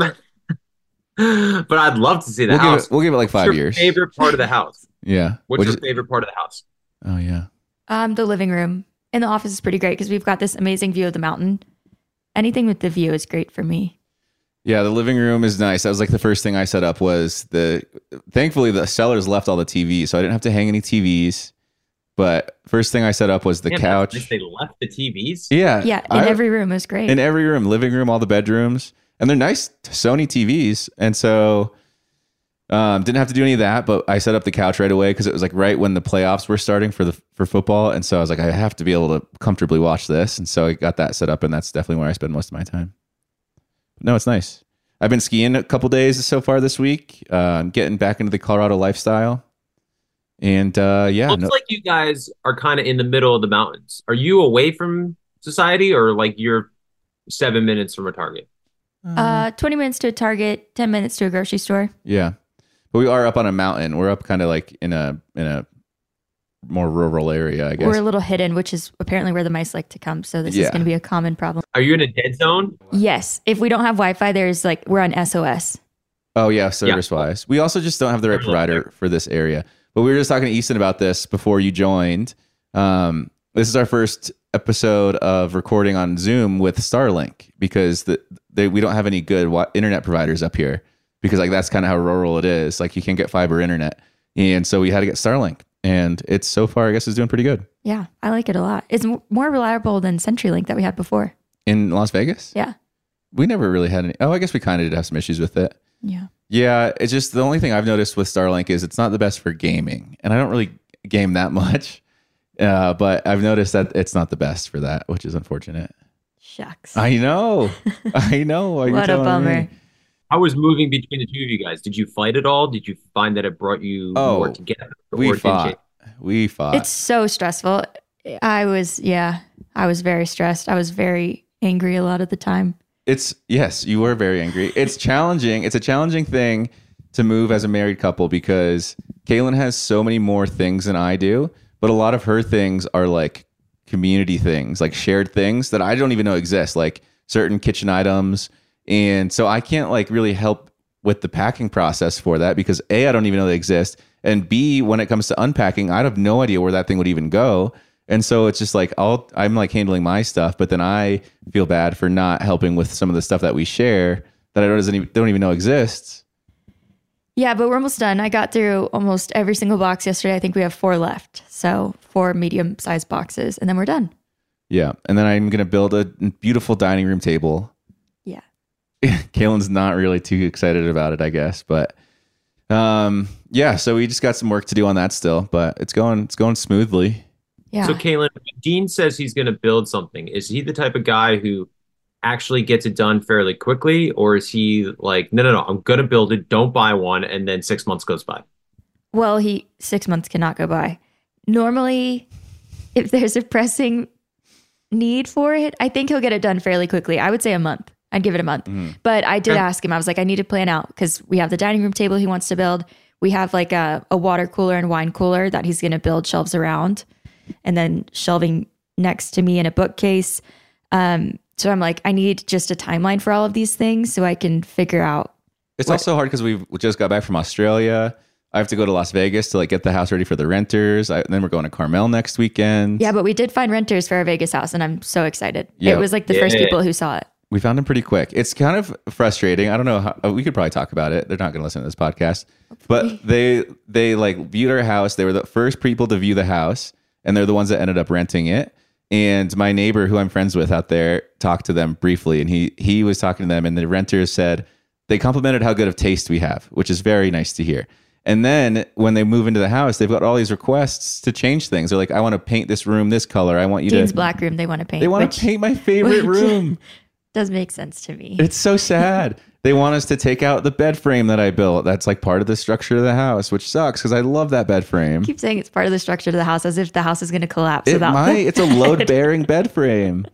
but I'd love to see the We'll give house. it we'll give it like What's five your years. favorite part of the house? Yeah. What's We'll your just- favorite part of the house? Oh yeah. Um, the living room and the office is pretty great because we've got this amazing view of the mountain. Anything with the view is great for me. Yeah, the living room is nice. That was like the first thing I set up was the thankfully the sellers left all the T Vs, so I didn't have to hang any T Vs. But first thing I set up was the Damn, couch. that's nice. They left the T Vs. Yeah. Yeah, in I- every room is great. in every room, living room, all the bedrooms, and they're nice Sony T Vs. And so Um, didn't have to do any of that, but I set up the couch right away because it was like right when the playoffs were starting for the for football, and so I was like, I have to be able to comfortably watch this, and so I got that set up, and that's definitely where I spend most of my time. But no, it's nice. I've been skiing a couple days so far this week. Uh, I'm getting back into the Colorado lifestyle, and uh, yeah, Looks no, like you guys are kind of in the middle of the mountains. Are you away from society, or like you're seven minutes from a Target? Uh, twenty minutes to a Target, ten minutes to a grocery store. yeah. But we are up on a mountain. We're up kind of like in a in a more rural area, I guess. We're a little hidden, which is apparently where the mice like to come. So this Yeah. is going to be a common problem. Are you in a dead zone? Yes. If we don't have Wi-Fi, there's like, we're on S O S. Oh yeah, service wise. We also just don't have the right provider for this area. But we were just talking to Easton about this before you joined. Um, this is our first episode of recording on Zoom with Starlink because the, they, we don't have any good wi- internet providers up here because like that's kind of how rural it is. Like you can't get fiber internet, and so we had to get Starlink, and it's so far I guess it's doing pretty good Yeah, I like it a lot. It's m- more reliable than CenturyLink that we had before. in Las Vegas. Yeah. We never really had any. Oh, I guess we kind of did have some issues with it. Yeah. Yeah, it's just the only thing I've noticed with Starlink is it's not the best for gaming, and I don't really game that much. Uh, but I've noticed that it's not the best for that, which is unfortunate. Shucks. I know, I know. You're What a telling bummer. me. How was moving between the two of you guys? Did you fight at all? Did you find that it brought you Oh, more together? We Or did fought. you- We fought. It's so stressful. I was, yeah, I was very stressed. I was very angry a lot of the time. It's yes, you were very angry. It's challenging. It's a challenging thing to move as a married couple because Kaylin has so many more things than I do, but a lot of her things are like community things, like shared things that I don't even know exist, like certain kitchen items. And so I can't like really help with the packing process for that because A, I don't even know they exist. And B, when it comes to unpacking, I have no idea where that thing would even go. And so it's just like I'll, I'm like handling my stuff, but then I feel bad for not helping with some of the stuff that we share that I don't even, don't even know exists. Yeah, but we're almost done. I got through almost every single box yesterday. I think we have four left. So four medium sized boxes and then we're done. Yeah. And then I'm going to build a beautiful dining room table. Yeah. Kaylin's not really too excited about it, I guess, but um, yeah, so we just got some work to do on that still, but it's going, it's going smoothly. Yeah. So, Kaylin, when Dean says he's going to build something, is he the type of guy who actually gets it done fairly quickly? Or is he like, no, no, no, I'm going to build it. Don't buy one. And then six months goes by. Well, he six months cannot go by. Normally, if there's a pressing need for it, I think he'll get it done fairly quickly. I would say a month. I'd give it a month. Mm-hmm. But I did Okay. ask him, I was like, I need to plan out because we have the dining room table he wants to build. We have like a, a water cooler and wine cooler that he's going to build shelves around and then shelving next to me in a bookcase. Um, so I'm like, I need just a timeline for all of these things so I can figure out. It's What- also hard because we just got back from Australia. I have to go to Las Vegas to like get the house ready for the renters. I, then we're going to Carmel next weekend. Yeah, but we did find renters for our Vegas house and I'm so excited. Yeah. It was like the first Yeah. people who saw it. We found them pretty quick. It's kind of frustrating. I don't know how we could probably talk about it. They're not going to listen to this podcast, but they they like viewed our house. They were the first people to view the house, and they're the ones that ended up renting it. And my neighbor, who I'm friends with out there, talked to them briefly, and he he was talking to them, and the renters said they complimented how good of taste we have, which is very nice to hear. And then when they move into the house, they've got all these requests to change things. They're like, I want to paint this room this color. I want you Dean's to black room they want to paint. They want which to paint my favorite which- room. does make sense to me. It's so sad. They want us to take out the bed frame that I built. That's like part of the structure of the house, which sucks because I love that bed frame. I keep saying it's part of the structure of the house as if the house is going to collapse It without might. the- It's a load bearing bed frame.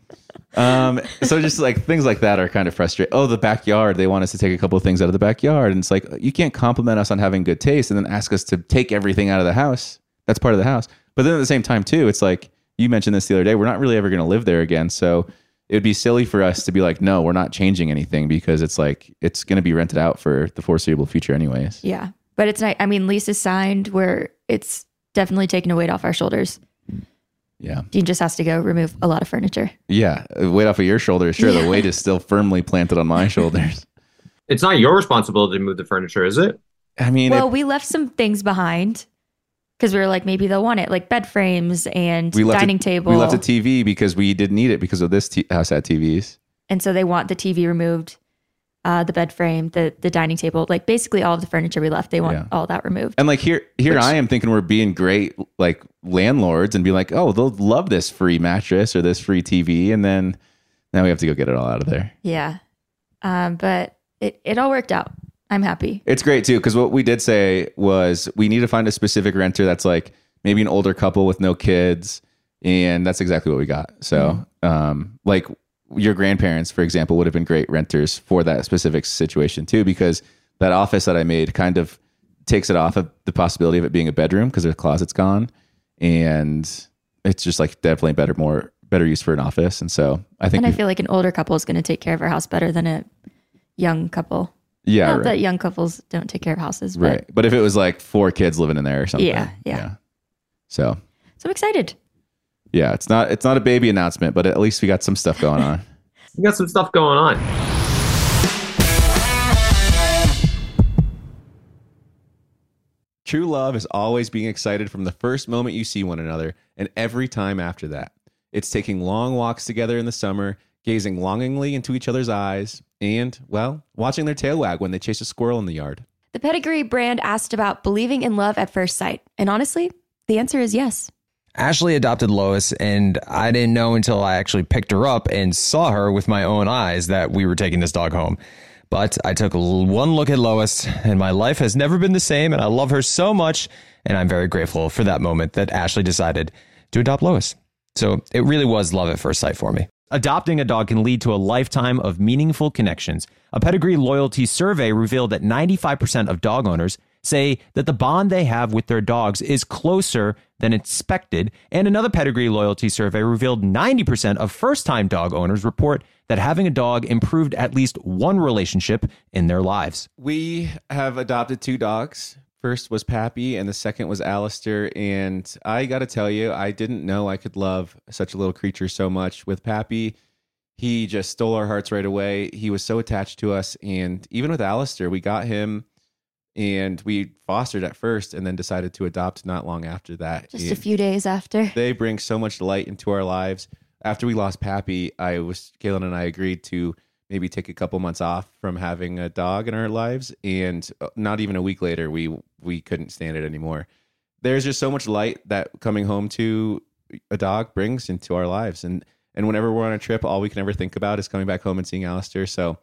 Um, so just like things like that are kind of frustrating. Oh, the backyard. They want us to take a couple of things out of the backyard. And it's like, you can't compliment us on having good taste and then ask us to take everything out of the house. That's part of the house. But then at the same time too, it's like, you mentioned this the other day, we're not really ever going to live there again. So it would be silly for us to be like, no, we're not changing anything because it's like, it's going to be rented out for the foreseeable future anyways. Yeah. But it's not, I mean, lease is signed where it's definitely taking a weight off our shoulders. Yeah. Dean just has to go remove a lot of furniture. Yeah. Weight off of your shoulders. Sure. The weight is still firmly planted on my shoulders. It's not your responsibility to move the furniture, is it? I mean, Well, it- we left some things behind because we were like, maybe they'll want it, like bed frames and we left dining a, table. We left a T V because we didn't need it because of this t- house had T Vs. And so they want the T V removed. uh, the bed frame, the the dining table, like basically all of the furniture we left. They want Yeah. all that removed. And like here, here Which- I am thinking we're being great like landlords and be like, oh, they'll love this free mattress or this free T V, and then now we have to go get it all out of there. Yeah. Um, but it, it all worked out. I'm happy. It's great too, because what we did say was we need to find a specific renter that's like maybe an older couple with no kids, and that's exactly what we got. So, um, like your grandparents, for example, would have been great renters for that specific situation too, because that office that I made kind of takes it off of the possibility of it being a bedroom because their closet's gone, and it's just like definitely better, more better use for an office. And so I think, And I we've- feel like an older couple is going to take care of our house better than a young couple. yeah, Not right. that young couples don't take care of houses, but Right. But if it was like four kids living in there or something. Yeah, yeah. So so I'm excited. yeah, it's not it's not a baby announcement, but at least we got some stuff going on. We got some stuff going on. True love is always being excited from the first moment you see one another and every time after that. It's taking long walks together in the summer, gazing longingly into each other's eyes, and, well, watching their tail wag when they chase a squirrel in the yard. The Pedigree brand asked about believing in love at first sight. And honestly, the answer is yes. Ashley adopted Lois, and I didn't know until I actually picked her up and saw her with my own eyes that we were taking this dog home. But I took l- one look at Lois, and my life has never been the same, and I love her so much, and I'm very grateful for that moment that Ashley decided to adopt Lois. So it really was love at first sight for me. Adopting a dog can lead to a lifetime of meaningful connections. A Pedigree loyalty survey revealed that ninety-five percent of dog owners say that the bond they have with their dogs is closer than expected. And another Pedigree loyalty survey revealed ninety percent of first-time dog owners report that having a dog improved at least one relationship in their lives. We have adopted two dogs. First was Pappy, and the second was Alistair. And I got to tell you, I didn't know I could love such a little creature so much. With Pappy, he just stole our hearts right away. He was so attached to us. And even with Alistair, we got him and we fostered at first and then decided to adopt not long after that. Just a And few days after. they bring so much light into our lives. After we lost Pappy, I was Kaylin and I agreed to maybe take a couple months off from having a dog in our lives, and not even a week later, we we couldn't stand it anymore. There's just so much light that coming home to a dog brings into our lives, and and whenever we're on a trip, all we can ever think about is coming back home and seeing Alistair. So,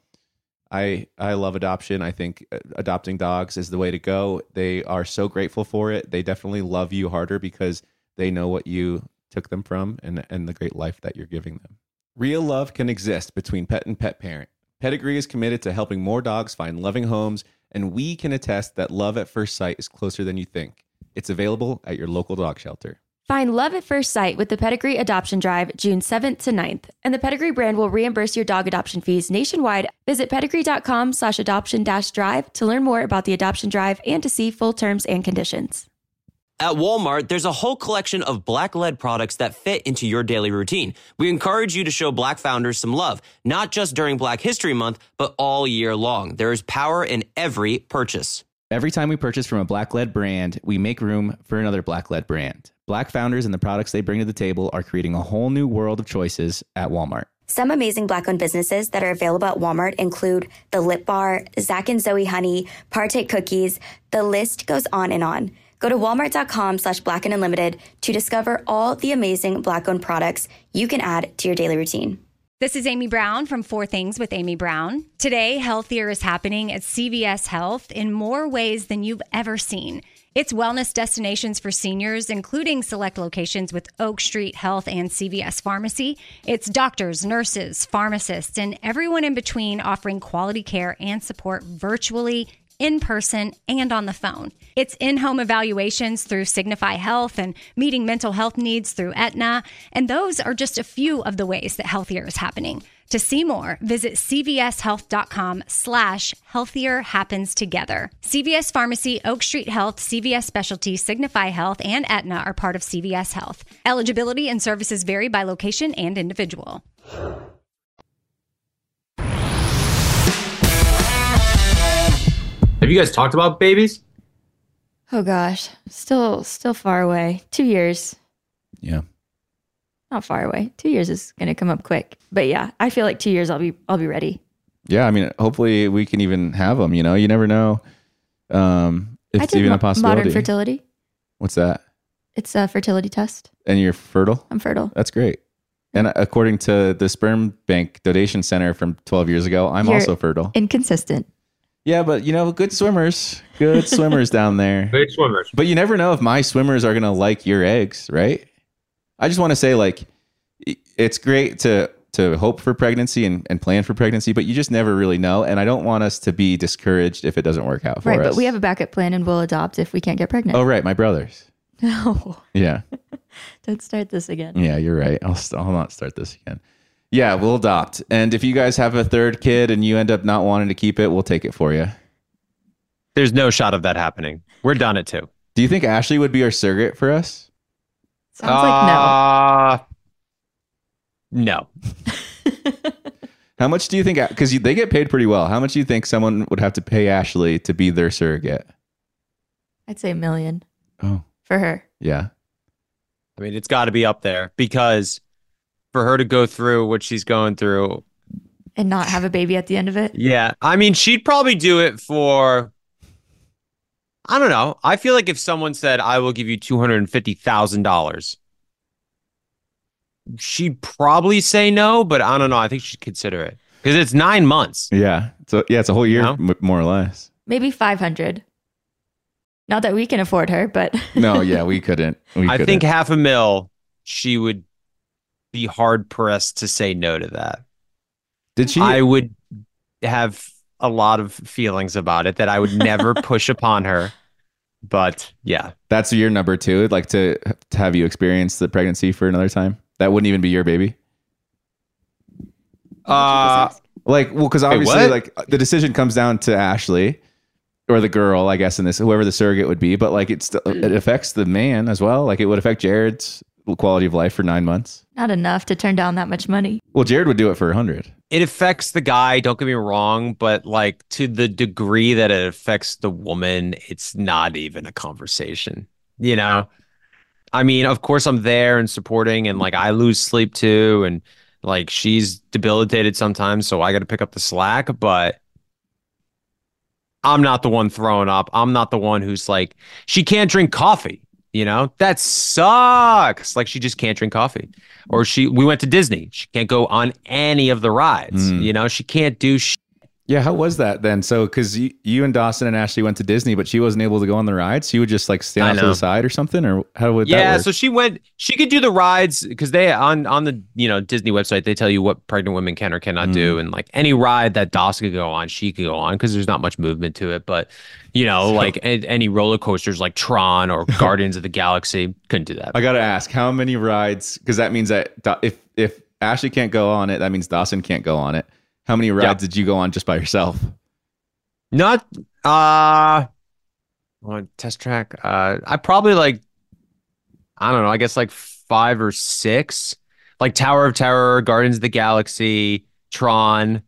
I I love adoption. I think adopting dogs is the way to go. They are so grateful for it. They definitely love you harder because they know what you took them from and and the great life that you're giving them. Real love can exist between pet and pet parent. Pedigree is committed to helping more dogs find loving homes, and we can attest that love at first sight is closer than you think. It's available at your local dog shelter. Find love at first sight with the Pedigree Adoption Drive June seventh to ninth. And the Pedigree brand will reimburse your dog adoption fees nationwide. Visit pedigree.com slash adoption dash drive to learn more about the adoption drive and to see full terms and conditions. At Walmart, there's a whole collection of black-led products that fit into your daily routine. We encourage you to show Black founders some love, not just during Black History Month, but all year long. There is power in every purchase. Every time we purchase from a Black-led brand, we make room for another Black-led brand. Black founders and the products they bring to the table are creating a whole new world of choices at Walmart. Some amazing Black-owned businesses that are available at Walmart include The Lip Bar, Zach and Zoe Honey, Partake Cookies. The list goes on and on. Go to walmart.com slash black and unlimited to discover all the amazing Black-owned products you can add to your daily routine. This is Amy Brown from Four Things with Amy Brown. Today, healthier is happening at C V S Health in more ways than you've ever seen. It's wellness destinations for seniors, including select locations with Oak Street Health and C V S Pharmacy. It's doctors, nurses, pharmacists, and everyone in between offering quality care and support virtually, in person, and on the phone. It's in-home evaluations through Signify Health and meeting mental health needs through Aetna. And those are just a few of the ways that healthier is happening. To see more, visit cvshealth.com slash healthier happens together. C V S Pharmacy, Oak Street Health, C V S Specialty, Signify Health, and Aetna are part of C V S Health. Eligibility and services vary by location and individual. Have you guys talked about babies? Oh gosh, still still far away. Two years. Yeah. Not far away. Two years is gonna come up quick. But yeah, I feel like two years I'll be I'll be ready. Yeah, I mean, hopefully we can even have them. You know, you never know um, if I it's did even mo- a possibility. modern fertility. What's that? It's a fertility test. And you're fertile? I'm fertile. That's great. And according to the Sperm Bank Donation Center from twelve years ago, I'm You're also fertile. Inconsistent. Yeah, but you know, good swimmers, good swimmers down there. Good swimmers. But you never know if my swimmers are going to like your eggs, right? I just want to say, like, it's great to to hope for pregnancy and, and plan for pregnancy, but you just never really know. And I don't want us to be discouraged if it doesn't work out for Right, us. but we have a backup plan and we'll adopt if we can't get pregnant. Oh, right. My brothers. No, Yeah. don't start this again. Yeah, you're right. I'll, st- I'll not start this again. Yeah, we'll adopt. And if you guys have a third kid and you end up not wanting to keep it, we'll take it for you. There's no shot of that happening. We're done at two. Do you think Ashley would be our surrogate for us? Sounds like Uh, no. How much do you think? Because they get paid pretty well. How much do you think someone would have to pay Ashley to be their surrogate? no. I'd say a million Oh, for her. yeah. I mean, it's got to be up there because for her to go through what she's going through. And not have a baby at the end of it. Yeah. I mean, she'd probably do it for, I don't know. I feel like if someone said, I will give you two hundred fifty thousand dollars, she'd probably say no, but I don't know. I think she'd consider it because it's nine months. Yeah. So yeah, it's a whole year, No? m- more or less. Maybe five hundred. Not that we can afford her, but No, yeah, we couldn't. We I couldn't. think half a mil, she would be hard pressed to say no to that. Did she? I would have a lot of feelings about it that I would never push upon her. But yeah, That's your number two. Like to to have you experience the pregnancy for another time. That wouldn't even be your baby. uh, Like, well, because Wait, obviously, what? like the decision comes down to Ashley or the girl, I guess, in this, whoever the surrogate would be. But like, it's it affects the man as well. Like, it would affect Jared's quality of life for nine months. not enough to turn down that much money. Well, Jared would do it for a hundred. it affects the guy. Don't get me wrong, but like to the degree that it affects the woman, it's not even a conversation. You know, I mean, of course, I'm there and supporting, and like I lose sleep too, and like she's debilitated sometimes, so I got to pick up the slack. But I'm not the one throwing up. I'm not the one who's like, she can't drink coffee. You know, that sucks. Like she just can't drink coffee. Or she, we went to Disney. She can't go on any of the rides. Mm. You know, she can't do sh- Yeah, how was that then? So, because you, you and Dawson and Ashley went to Disney, but she wasn't able to go on the rides. She would just like stand I off to know. the side or something, or how would that Yeah, work? so she went. She could do the rides because they on on the you know Disney website they tell you what pregnant women can or cannot Mm. do, and like any ride that Dawson could go on, she could go on because there's not much movement to it. But you know, like a, any roller coasters like Tron or Guardians of the Galaxy couldn't do that. I gotta ask, how many rides? Because that means that Da- if if Ashley can't go on it, that means Dawson can't go on it. How many rides did you go on just by yourself? Not uh on test track. Uh I probably like I don't know, I guess like five or six. Like Tower of Terror, Guardians of the Galaxy, Tron,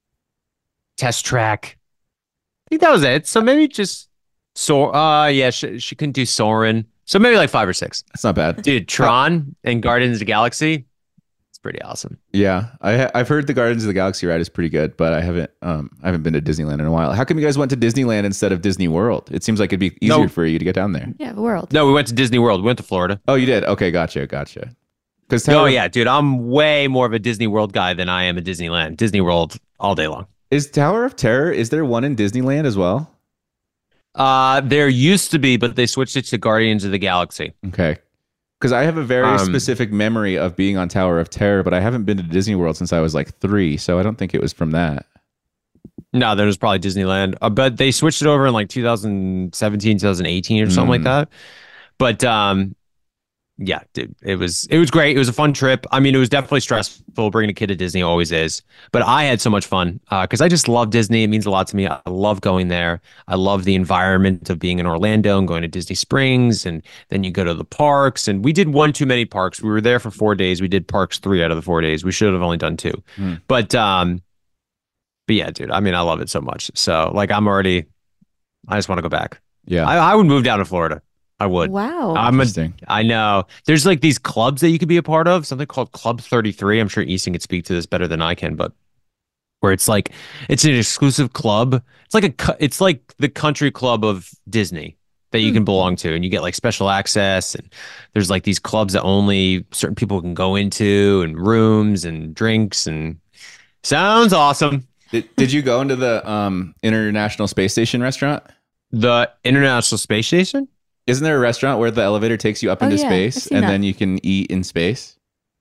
Test Track. I think that was it. So maybe just so uh yeah, she, she couldn't do Soren. So maybe like five or six. That's not bad. Dude, Tron and Guardians of the Galaxy. It's pretty awesome. Yeah, I ha- I've heard the Guardians of the Galaxy ride is pretty good, but I haven't um I haven't been to Disneyland in a while. How come you guys went to Disneyland instead of Disney World? It seems like it'd be easier No. for you to get down there. Yeah, the world. No, we went to Disney World. We went to Florida. Oh, you did? Okay, gotcha, gotcha. Because Oh yeah, dude, I'm way more of a Disney World guy than I am a Disneyland. Disney World all day long. is Tower of Terror? Is there one in Disneyland as well? Uh, there used to be, but they switched it to Guardians of the Galaxy. Okay. Because I have a very Um, specific memory of being on Tower of Terror, but I haven't been to Disney World since I was like three, so I don't think it was from that. No, there was probably Disneyland, uh, but they switched it over in like two thousand seventeen, two thousand eighteen or something like Mm. that. But um, yeah, dude, it was it was great. It was a fun trip. I mean, it was definitely stressful. Bringing a kid to Disney always is, but I had so much fun because I just love Disney. It means a lot to me. I love going there. I love the environment of being in Orlando and going to Disney Springs, and then you go to the parks. And we did one too many parks. We were there for four days. We did parks three out of the four days. We should have only done two, Hmm. but um, but yeah, dude. I mean, I love it so much. So like, I'm already. I just want to go back. Yeah. I, I would move down to Florida. I would. Wow. I'm a, Interesting. I know. There's like these clubs that you could be a part of, something called Club thirty-three. I'm sure Easton could speak to this better than I can, but where it's like it's an exclusive club. It's like a cu- it's like the country club of Disney that you can belong to, and you get like special access, and there's like these clubs that only certain people can go into, and rooms and drinks, and sounds awesome. Did, did you go into the um, International Space Station restaurant? The International Space Station? Isn't there a restaurant where the elevator takes you up Oh, into yeah, I've space seen and that. then you can eat in space?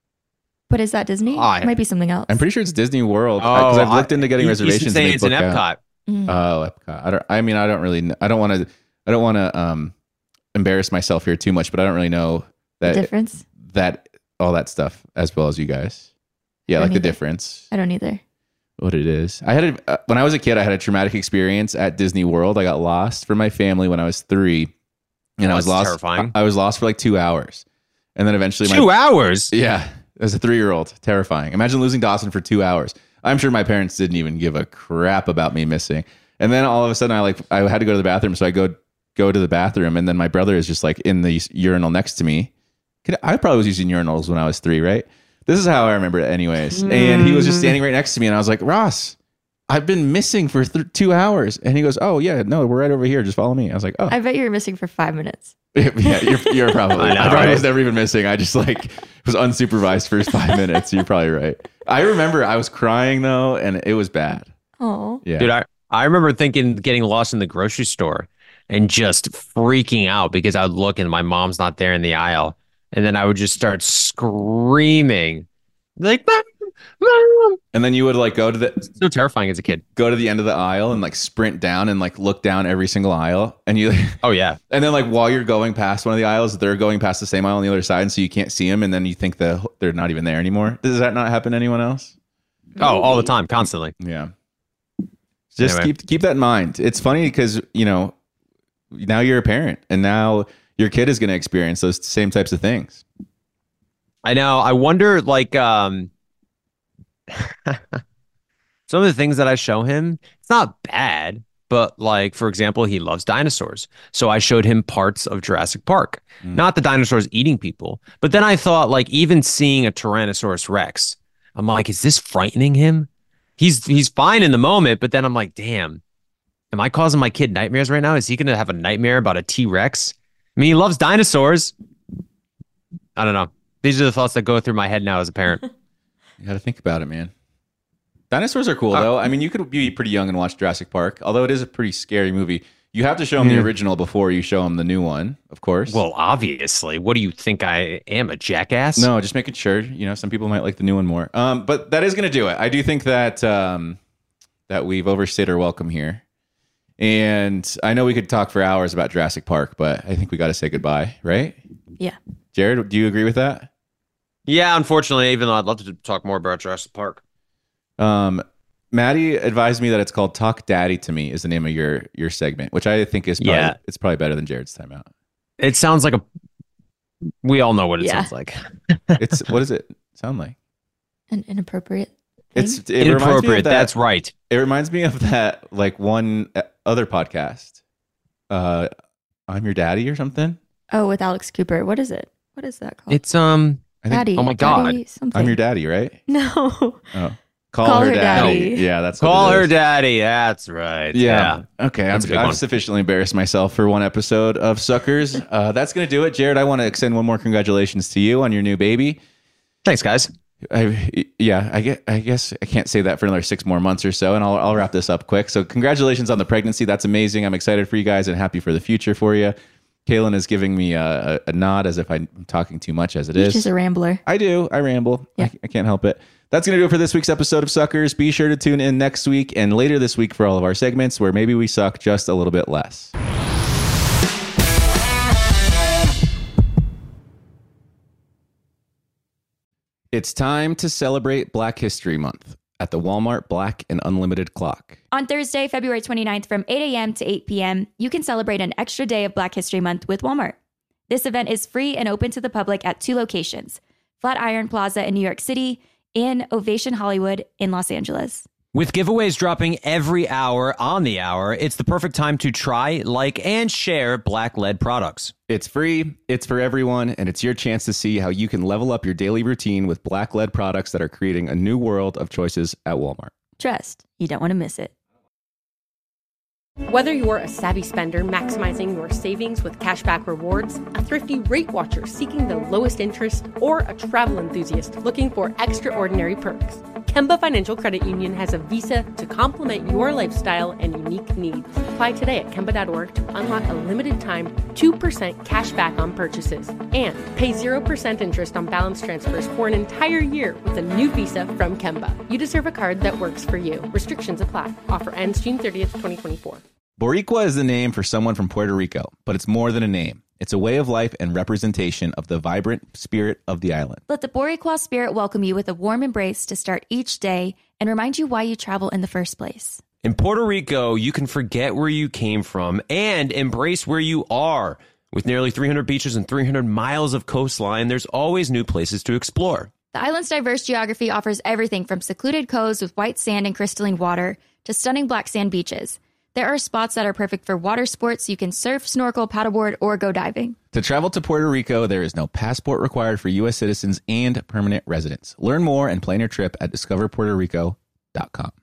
But is that Disney? Oh, It might be something else. I'm pretty sure it's Disney World because I've looked into getting you- reservations. You should say and it's they in book out. Epcot. Mm. Oh, Epcot. I don't. I mean, I don't really. kn- I don't want to. I don't want to um, embarrass myself here too much, but I don't really know The that difference? that all that stuff as well as you guys. Yeah, I like don't the either. difference. I don't either. What it is. I had a, uh, when I was a kid, I had a traumatic experience at Disney World. I got lost from my family when I was three, and Oh, I was that's lost. terrifying. I, I was lost for like two hours, and then eventually my Two hours. yeah, as a three-year-old, terrifying. Imagine losing Dawson for two hours. I'm sure my parents didn't even give a crap about me missing. And then all of a sudden, I like I had to go to the bathroom, so I go go to the bathroom, and then my brother is just like in the urinal next to me. Could- I probably was using urinals when I was three, right? This is how I remember it, anyways. And he was just standing right next to me, and I was like, Ross, I've been missing for th- two hours. And he goes, oh yeah, no, we're right over here. Just follow me. I was like, oh. I bet you were missing for five minutes. Yeah, you're, you're probably. I know, I probably right? was never even missing. I just like was unsupervised first five minutes. You're probably right. I remember I was crying though, and it was bad. Oh. Yeah, Dude, I, I remember thinking getting lost in the grocery store and just freaking out because I would look and my mom's not there in the aisle. And then I would just start screaming like, "Mom, Mom." and then you would like go to the So terrifying as a kid. go to the end of the aisle and like sprint down and like look down every single aisle, and you Oh, yeah. and then like while you're going past one of the aisles, they're going past the same aisle on the other side, and so you can't see them, and then you think that they're not even there anymore. Does that not happen to anyone else? Oh, all the time, constantly. Yeah. Just Anyway. keep keep that in mind. It's funny because, you know, now you're a parent and now your kid is going to experience those same types of things. I know. I wonder, like, um, some of the things that I show him, it's not bad, but like, for example, he loves dinosaurs. So I showed him parts of Jurassic Park, not the dinosaurs eating people. But then I thought, like, even seeing a Tyrannosaurus Rex, I'm like, is this frightening him? He's he's fine in the moment, but then I'm like, damn, am I causing my kid nightmares right now? Is he going to have a nightmare about a T-Rex? I mean, he loves dinosaurs. I don't know. These are the thoughts that go through my head now as a parent. You got to think about it, man. Dinosaurs are cool, Uh, though. I mean, you could be pretty young and watch Jurassic Park, although it is a pretty scary movie. You have to show them the original before you show them the new one, of course. Well, obviously. What do you think I am, a jackass? no, just making sure. You know, some people might like the new one more. Um, but that is going to do it. I do think that um, that we've overstayed our welcome here. And I know we could talk for hours about Jurassic Park, but I think we got to say goodbye, right? Yeah. Jared, do you agree with that? Yeah, unfortunately, even though I'd love to talk more about Jurassic Park. Um, Maddie advised me that it's called "Talk Daddy to Me" is the name of your your segment, which I think is probably, Yeah. it's probably better than Jared's timeout. It sounds like a. We all know what it Yeah. sounds like. It's what does it sound like? An inappropriate thing? It's it reminds me of Inappropriate. that- That's right. It reminds me of that like one uh, other podcast. Uh, I'm Your Daddy or something. Oh, with Alex Cooper. What is it? What is that called? It's um. I think Daddy. oh my God. Daddy something. I'm Your Daddy, right? No. Oh, call, Call her, her daddy. daddy. Yeah, that's what Call it her is. daddy. That's right. Yeah. Okay. That's a I'm, big I've one. sufficiently embarrassed myself for one episode of Suckers. Uh, that's going to do it. Jared, I want to extend one more congratulations to you on your new baby. Thanks, guys. I, yeah, I guess, I guess I can't say that for another six more months or so, and I'll, I'll wrap this up quick. So congratulations on the pregnancy. That's amazing. I'm excited for you guys and happy for the future for you. Kaylin is giving me a, a, a nod as if I'm talking too much as it He's is. just a rambler. I do. I ramble. Yeah. I, I can't help it. That's going to do it for this week's episode of Suckers. Be sure to tune in next week and later this week for all of our segments where maybe we suck just a little bit less. It's time to celebrate Black History Month at the Walmart Black and Unlimited Clock. On Thursday, February twenty-ninth from eight a.m. to eight p.m., you can celebrate an extra day of Black History Month with Walmart. This event is free and open to the public at two locations, Flatiron Plaza in New York City and Ovation Hollywood in Los Angeles. With giveaways dropping every hour on the hour, it's the perfect time to try, like, and share Black Lead products. It's free, it's for everyone, and it's your chance to see how you can level up your daily routine with Black Lead products that are creating a new world of choices at Walmart. Trust, you don't want to miss it. Whether you're a savvy spender maximizing your savings with cashback rewards, a thrifty rate watcher seeking the lowest interest, or a travel enthusiast looking for extraordinary perks, Kemba Financial Credit Union has a visa to complement your lifestyle and unique needs. Apply today at Kemba dot org to unlock a limited time two percent cash back on purchases and pay zero percent interest on balance transfers for an entire year with a new visa from Kemba. You deserve a card that works for you. Restrictions apply. Offer ends June thirtieth, twenty twenty-four. Boricua is the name for someone from Puerto Rico, but it's more than a name. It's a way of life and representation of the vibrant spirit of the island. Let the Boricua spirit welcome you with a warm embrace to start each day and remind you why you travel in the first place. In Puerto Rico, you can forget where you came from and embrace where you are. With nearly three hundred beaches and three hundred miles of coastline, there's always new places to explore. The island's diverse geography offers everything from secluded coves with white sand and crystalline water to stunning black sand beaches. There are spots that are perfect for water sports. You can surf, snorkel, paddleboard, or go diving. To travel to Puerto Rico, there is no passport required for U S citizens and permanent residents. Learn more and plan your trip at discover puerto rico dot com.